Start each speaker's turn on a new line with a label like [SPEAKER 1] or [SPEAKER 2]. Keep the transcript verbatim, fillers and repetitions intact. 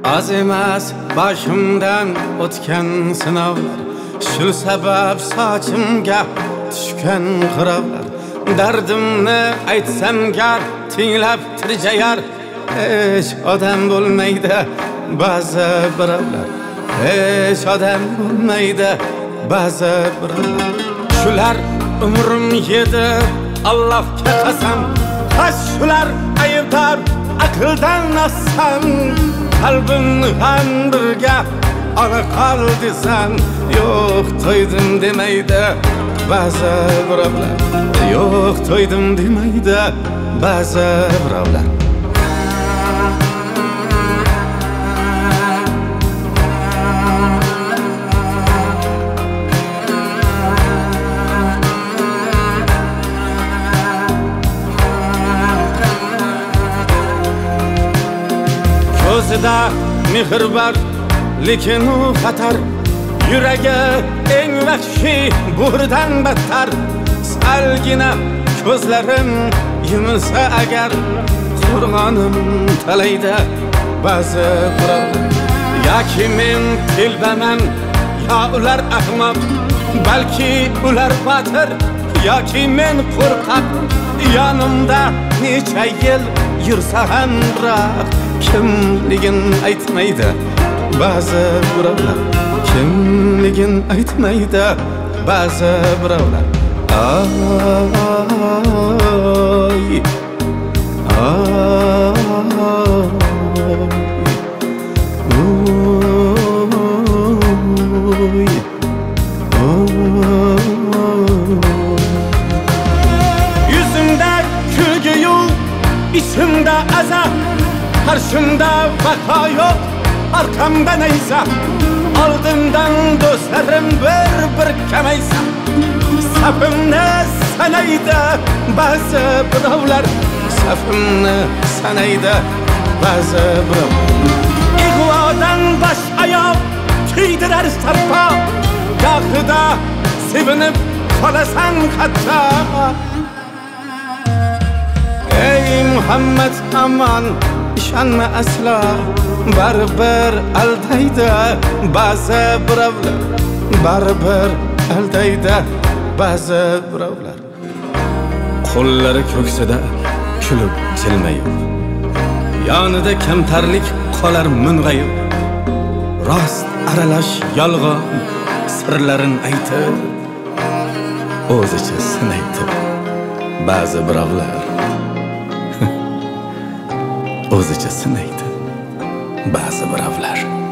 [SPEAKER 1] Az emas başımdan o'tgan sinovlar, shu sabab sochimga tushgan qirovlar. Dardimni aytsam gar tinglab tirjayar, hech odam bo'lmaydi ba'zi birovlar, hech odam bo'lmaydi ba'zi birovlar. Shular umrim yedi Allohga qasam, has shular aybdor aqldan nassam. Qalbimni ham birga ona qol desam, yo'q to'ydim demaydi ba'zi birovlar, yo'q to'ydim demaydi ba'zi birovlar. Ko'zida mehr bor, lekin u xatar. Yuragi eng vahshiy burdan battar. Salgina ko'zlarim yumilsa agar, qo'rg'onim talaydi ba'zi birovlar. Yoki men telbaman, yo ular ahmoq, balki ular botir, yoki men qo'rqoq. Yonimda necha yil yursa ham biroq kimligin aytmaydi ba'zi birovlar, kimligin aytmaydi ba'zi birovlar. Ay yüzümde külgü yok, içimde azap. Karşımda vaka yok, arkamda neyse. Aldımdan dostlarım bir bir kemeyse. Safımni sanaydi ba'zi birovlar, safimni sanaydi ba'zi birovlar. Ig'vodan bosh oyoq kiydirar sarpo, gohida sevinib qolasan hatto. Ey Muhammad aman, ishonma aslo, baribir aldaydi ba'zi birovlar, baribir aldaydi ba'zi birovlar. Qo'llari ko'ksida kulib jilmayib, yonida kamtarlik qolar mung'ayib. Rost aralash yolg'on sirlarin aytib, o'zicha sinaydi ba'zi birovlar, o'zicha sinaydi ba'zi birovlar.